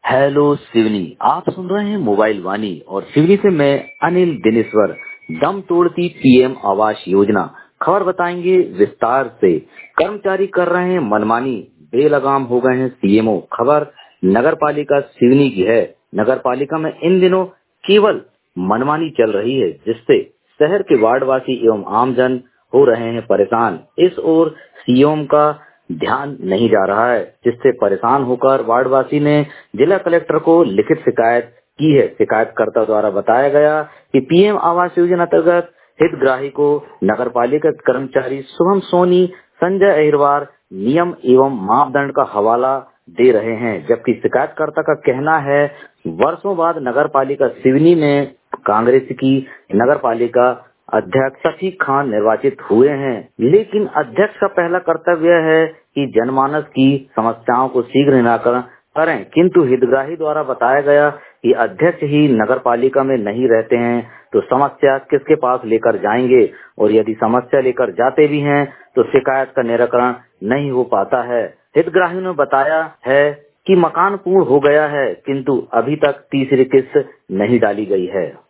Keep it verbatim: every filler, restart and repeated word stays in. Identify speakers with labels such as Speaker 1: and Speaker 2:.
Speaker 1: Hello Seoni, आप सुन रहे हैं मोबाइल वाणी और सिवनी से मैं अनिल दिनेश्वर। दम तोड़ती पीएम आवास योजना खबर बताएंगे विस्तार से। कर्मचारी कर रहे हैं मनमानी, बेलगाम हो गए हैं सीएमओ। खबर नगर पालिका सिवनी की है। नगर पालिका में इन दिनों केवल मनमानी चल रही है, जिससे शहर के वार्डवासी एवं आमजन हो रहे हैं परेशान। इस ओर सीएम का ध्यान नहीं जा रहा है, जिससे परेशान होकर वार्डवासी ने जिला कलेक्टर को लिखित शिकायत की है। शिकायतकर्ता द्वारा बताया गया कि पीएम आवास योजना अंतर्गत हितग्राही को नगर पालिका कर्मचारी शुभम सोनी, संजय अहिरवार नियम एवं मापदंड का हवाला दे रहे हैं, जबकि शिकायतकर्ता का कहना है वर्षों बाद नगर पालिका सिवनी में कांग्रेस की नगर पालिका अध्यक्ष शफीक खान निर्वाचित हुए हैं, लेकिन अध्यक्ष का पहला कर्तव्य है कि जनमानस की समस्याओं को शीघ्र निराकरण करें। किंतु हितग्राही द्वारा बताया गया कि अध्यक्ष ही नगर पालिका में नहीं रहते हैं, तो समस्या किसके पास लेकर जाएंगे, और यदि समस्या लेकर जाते भी हैं तो शिकायत का निराकरण नहीं हो पाता है। हितग्राही ने बताया है कि मकान पूर्ण हो गया है, किंतु अभी तक तीसरी किस्त नहीं डाली गई है।